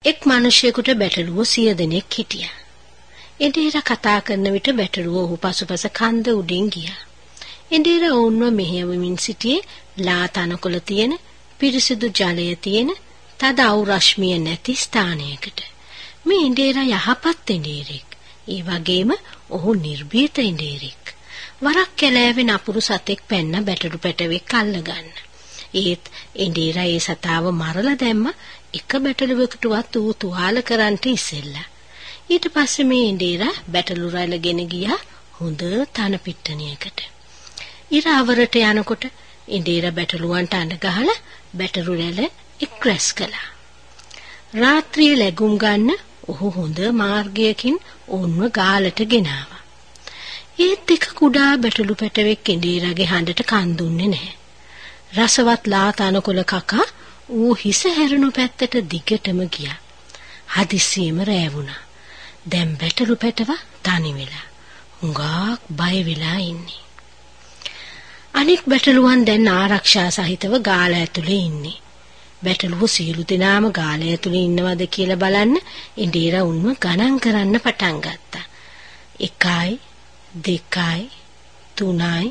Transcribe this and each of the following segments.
එක් මිනිසෙකුට බැටළුවෝ 100 දෙනෙක් හිටියා. එඬේර කතා කරන විට බැටළුවෝ ඔහු පසුපස කන්ද උඩින් ගියා. එඬේර ඔවුන්ව මෙහෙයවමින් සිටියේ ලා තනකොළ තියෙන, පිරිසිදු ජලය තියෙන, තද අවු රශ්මිය නැති ස්ථානයකට. මේ එඬේර යහපත් එඬේරෙක්. ඒ වගේම ඔහු නිර්භීත එඬේරෙක්. වරක් කැලෑවේ නපුරු සතෙක් පැන්න බැටළු පැටවෙක් අල්ලගන්න. ඒත් එඬේර ඒ සතාව මරලා දැම්ම එක බැටළුවෙකුටවත් ඌ තුවාල කරන්ට ඉස්සෙල්ලා. ඊට පස්සේ මේ එඬේර බැටළු රැළගෙන ගියා හොඳ තන පිට්ටනියකට. ඉර අවරට යනකොට එඬේර බැටළුවන්ට අඬ ගහලා බැටළු රැළ එක් රැස් කළා. රාත්‍රියේ ලැබුම් ගන්න ඔහු හොඳ මාර්ගයකින් ඔවුන්ව ගාලට ගෙනාවා. ඒත් එක කුඩා බැටළු පැටවෙක් එඬේරගේ හඬට කන් දුන්නේ නැහැ. රසවත් ලා තනකොළ කකා ඌ හිස හැරුණු පැත්තට දිගටම ගියා. හදිස්සියෙම රැවුණා. දැන් බැටළු පැටව තනි වෙලා හුඟක් බය වෙලා ඉන්නේ. අනෙක් බැටළුවන් දැන් ආරක්ෂා සහිතව ගාල ඇතුලේ ඉන්නේ. බැටළුවෝ සියලු දෙනාම ගාල ඇතුලේ ඉන්නවද කියලා බලන්න එඬේර උන්ව ගණන් කරන්න පටන් ගත්තා. 1යි 2යි 3යි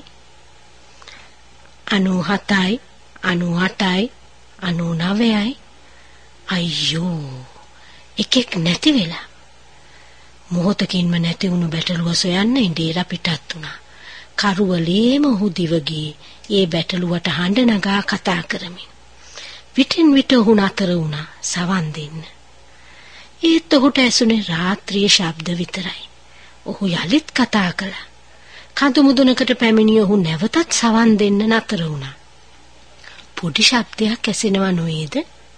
97යි 98යි 99යි. අයියෝ, එකෙක් නැති වෙලා. මොහොතකින්ම නැති වුණු බැටළුව සොයන්න එඬේර පිටත් වුණා. කරුවලේම ඔහු දිව ගියේ ඒ බැටළුවට හඬ නගා කතා කරමින්. විටින් විට ඔහු නතර වුණා සවන් දෙන්න. ඒත් ඔහුට ඇසුනේ රාත්‍රියේ ශබ්ද විතරයි. ඔහු යලිත් කතා කළා. කඳු මුදුනකට පැමිණි ඔහු නැවතත් සවන් දෙන්න නතර වුණා. පොඩි ශබ්දයක් ඇසෙනවා නොවේද?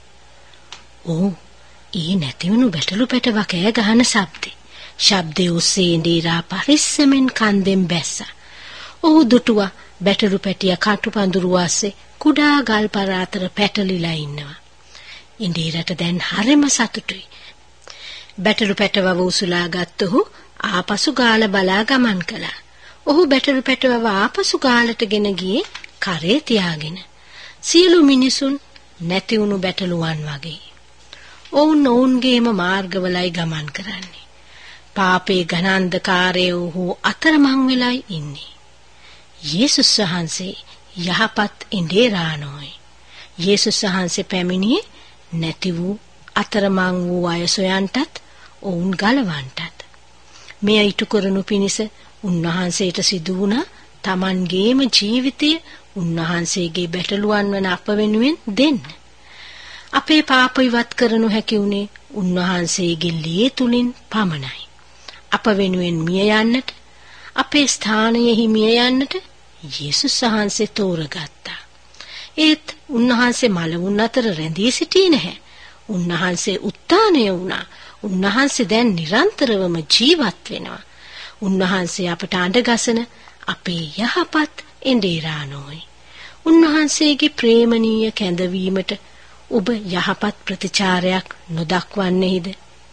ඔව්, ඒ නැතිවුණු බැටළු පැටව කෑ ගහන ශබ්දේ. ශබ්දේ ඔස්සේ එඬේර පරිස්සමෙන් කන්දෙන් බැස්සා. ඔහු දුටුවා බැටළු පැටිය කටු පඳුරු වාසේ කුඩා ගල් පර අතර පැටලිලා ඉන්නවා. එඬේරට දැන් හරිම සතුටුයි. බැටළු පැටවව උසුලා ගත්ත ඔහු ආපසු ගාල බලා ගමන් කළා. ඔහු බැටළු පැටවව ආපසු ගාලට ගෙන ගියේ කරේ තියාගෙන. සියලු මිනිසුන් නැති වුණු බැටළුවන් වගේ. ඔවුන්ගේම මාර්ගවලයි ගමන් කරන්නේ. පාපේ ඝන අන්ධකාරයේ ඔහු අතරමං වෙලයි ඉන්නේ. යේසුස් වහන්සේ යහපත් එඬේරානෝයි. යේසුස් වහන්සේ පැමිණියේ නැති වූ අතරමං වූ අය සොයන්ටත් ඔවුන් ගලවන්නටත්. මෙය ඉටු කරනු පිණිස උන්වහන්සේට සිදු වුණා තමන්ගේම ජීවිතය උන්වහන්සේගේ බැටළුවන් වන අප වෙනුවෙන් දෙන්න. අපේ පාප ඉවත් කරනු හැකි උනේ උන්වහන්සේගේ ලේ තුලින් පමණයි. අප වෙනුවෙන් මිය යන්නට, අපේ ස්ථානයෙහි මිය යන්නට යේසුස් වහන්සේ තෝරගත්තා. ඒත් උන්වහන්සේ මළවුන් අතර රැඳී සිටියේ නැහැ. උන්වහන්සේ උත්ථානය වුණා. උන්වහන්සේ දැන් නිරන්තරවම ජීවත් වෙනවා. උන්වහන්සේ අපට අඬගසන අපේ යහපත් එඬේරානෝයි. උන්වහන්සේගේ ප්‍රේමණීය කැඳවීමට ඔබ යහපත් ප්‍රතිචාරයක් නොදක්වන්නේද?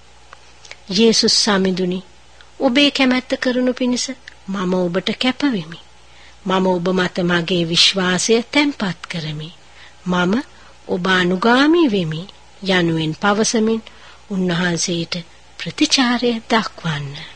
යේසුස් සමිඳුනි, ඔබේ කැමැත්ත කරනු පිණිස මම ඔබට කැප වෙමි. මම ඔබ මත මගේ විශ්වාසය තැන්පත් කරමි. මම ඔබ අනුගාමී වෙමි යනුවෙන් පවසමින් උන්වහන්සේට ප්‍රතිචාරය දක්වන්න.